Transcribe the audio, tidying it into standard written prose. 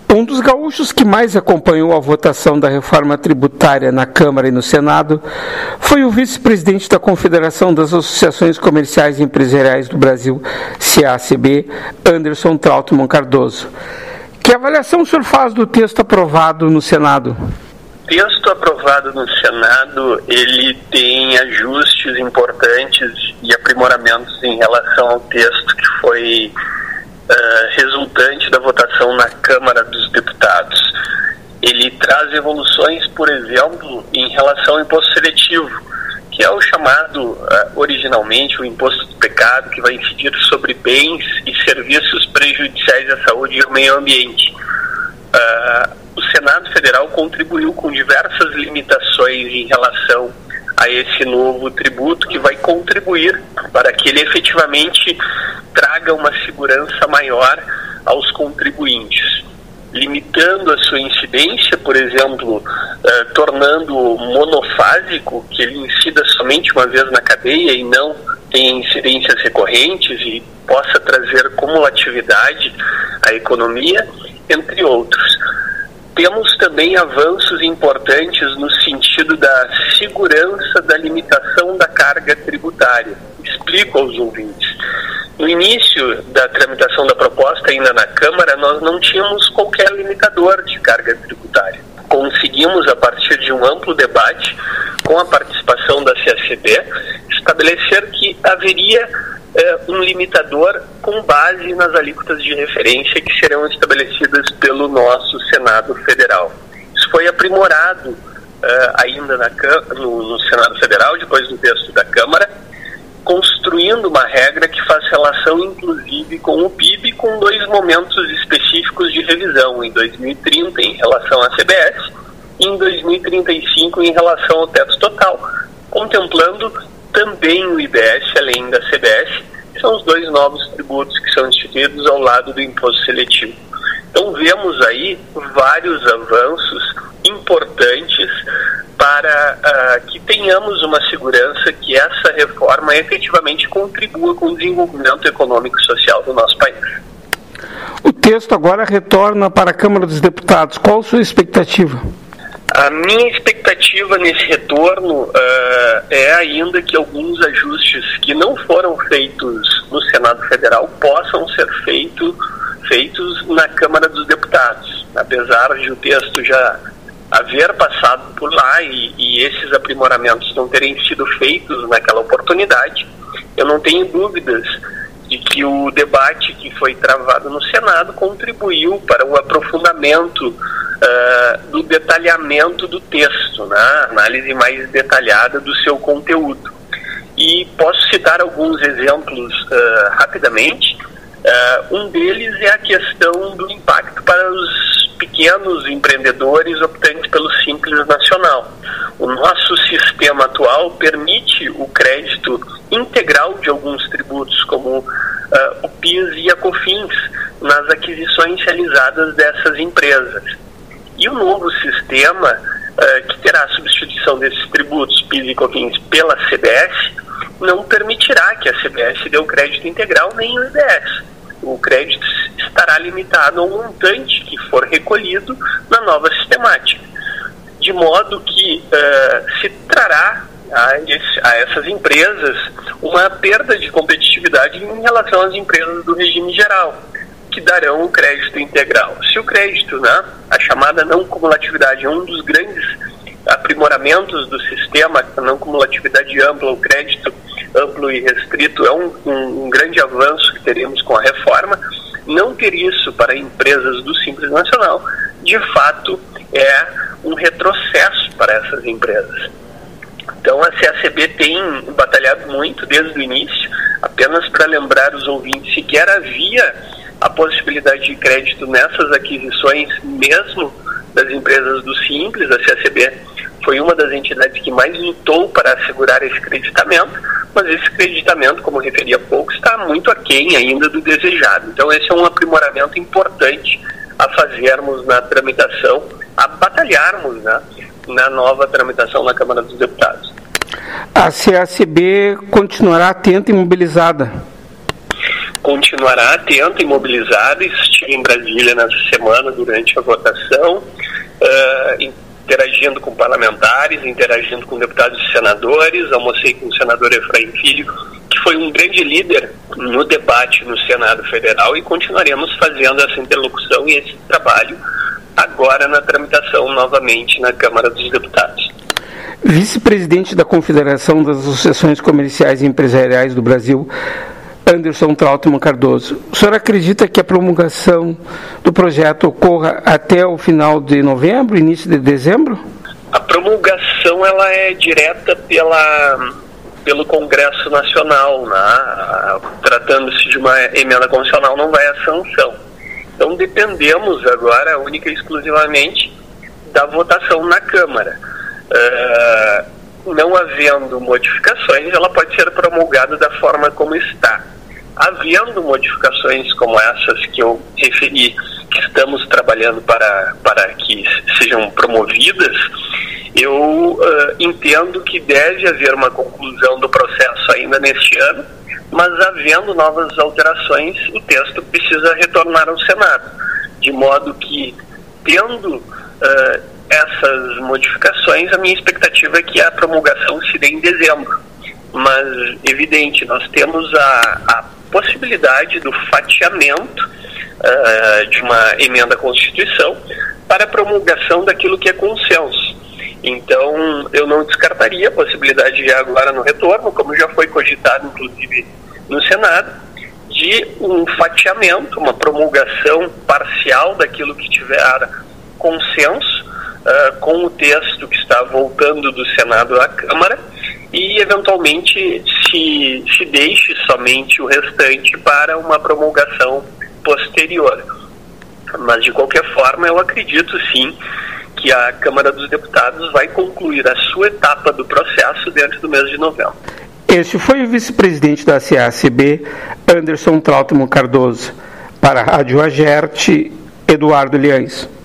Um dos gaúchos que mais acompanhou a votação da reforma tributária na Câmara e no Senado foi o vice-presidente da Confederação das Associações Comerciais e Empresariais do Brasil, CACB, Anderson Trautmann Cardoso. Que avaliação o senhor faz do texto aprovado no Senado? O texto aprovado no Senado, ele tem ajustes importantes e aprimoramentos em relação ao texto que foi resultante da votação na Câmara dos Deputados. Ele traz evoluções, por exemplo, em relação ao imposto seletivo, que é o chamado, originalmente, o imposto do pecado, que vai incidir sobre bens e serviços prejudiciais à saúde e ao meio ambiente. O Senado Federal contribuiu com diversas limitações em relação a esse novo tributo, que vai contribuir para que ele efetivamente traga uma segurança maior aos contribuintes, limitando a sua incidência, por exemplo, tornando monofásico, que ele incida somente uma vez na cadeia e não tenha incidências recorrentes e possa trazer cumulatividade à economia, entre outros. Temos também avanços importantes no sentido da segurança da limitação da carga tributária. Explico aos ouvintes. No início da tramitação da proposta, ainda na Câmara, nós não tínhamos qualquer limitador de carga tributária. Conseguimos, a partir de um amplo debate, com a participação da CACB, estabelecer que haveria um limitador com base nas alíquotas de referência que serão estabelecidas pelo nosso Senado Federal. Isso foi aprimorado ainda no Senado Federal, depois do texto da Câmara, construindo uma regra que faz relação, inclusive, com o PIB, com dois momentos específicos de revisão, em 2030 em relação à CBS e em 2035 em relação ao teto total, contemplando também o IBS, além da CBS, que são os dois novos tributos que são instituídos ao lado do imposto seletivo. Então vemos aí vários avanços importantes para que tenhamos uma segurança que essa reforma efetivamente contribua com o desenvolvimento econômico e social do nosso país. O texto agora retorna para a Câmara dos Deputados. Qual a sua expectativa? A minha expectativa nesse retorno é ainda que alguns ajustes que não foram feitos no Senado Federal possam ser feitos na Câmara dos Deputados. Apesar de o texto já haver passado por lá e esses aprimoramentos não terem sido feitos naquela oportunidade, eu não tenho dúvidas de que o debate que foi travado no Senado contribuiu para o aprofundamento do detalhamento do texto, né? Análise mais detalhada do seu conteúdo. E posso citar alguns exemplos rapidamente. Um deles é a questão do impacto para os pequenos empreendedores optantes pelo Simples Nacional. O nosso sistema atual permite o crédito integral de alguns tributos, como o PIS e a COFINS, nas aquisições realizadas dessas empresas. E o novo sistema, que terá a substituição desses tributos, PIS e COFINS, pela CBS, não permitirá que a CBS dê o crédito integral nem o IBS. O crédito estará limitado ao montante que for recolhido na nova sistemática, de modo que se trará a essas empresas uma perda de competitividade em relação às empresas do regime geral, que darão o crédito integral. Se o crédito, a chamada não cumulatividade, é um dos grandes aprimoramentos do sistema, a não cumulatividade ampla, o crédito amplo e restrito é um grande avanço que teremos com a reforma. Não ter isso para empresas do Simples Nacional, de fato, é um retrocesso para essas empresas. Então a CACB tem batalhado muito desde o início. Apenas para lembrar os ouvintes, sequer havia a possibilidade de crédito nessas aquisições, mesmo das empresas do Simples. A CACB foi uma das entidades que mais lutou para assegurar esse creditamento, mas esse creditamento, como referi há pouco, está muito aquém ainda do desejado. Então esse é um aprimoramento importante a fazermos na tramitação, a batalharmos na nova tramitação na Câmara dos Deputados. A CACB continuará atenta e mobilizada? continuará atento e mobilizado. Estive em Brasília nessa semana durante a votação, interagindo com parlamentares, interagindo com deputados e senadores. Almocei com o senador Efraim Filho, que foi um grande líder no debate no Senado Federal, e continuaremos fazendo essa interlocução e esse trabalho agora na tramitação novamente na Câmara dos Deputados. Vice-presidente da Confederação das Associações Comerciais e Empresariais do Brasil, Anderson Trautmann Cardoso, o senhor acredita que a promulgação do projeto ocorra até o final de novembro, início de dezembro? A promulgação ela é direta pelo Congresso Nacional, né? Tratando-se de uma emenda constitucional, não vai à sanção. Então dependemos agora única e exclusivamente da votação na Câmara. Não havendo modificações, ela pode ser promulgada da forma como está. Havendo modificações como essas que eu referi, que estamos trabalhando para que sejam promovidas, eu entendo que deve haver uma conclusão do processo ainda neste ano, mas havendo novas alterações, o texto precisa retornar ao Senado, de modo que, tendo essas modificações, a minha expectativa é que a promulgação se dê em dezembro. Mas, evidente, nós temos a possibilidade do fatiamento de uma emenda à Constituição para a promulgação daquilo que é consenso. Então, eu não descartaria a possibilidade de agora no retorno, como já foi cogitado, inclusive, no Senado, de um fatiamento, uma promulgação parcial daquilo que tiver consenso, com o texto que está voltando do Senado à Câmara, e eventualmente se deixe somente o restante para uma promulgação posterior. Mas de qualquer forma eu acredito sim que a Câmara dos Deputados vai concluir a sua etapa do processo dentro do mês de novembro. Este foi o vice-presidente da CACB, Anderson Trautmann Cardoso. Para a Rádio Agerte, Eduardo Liães.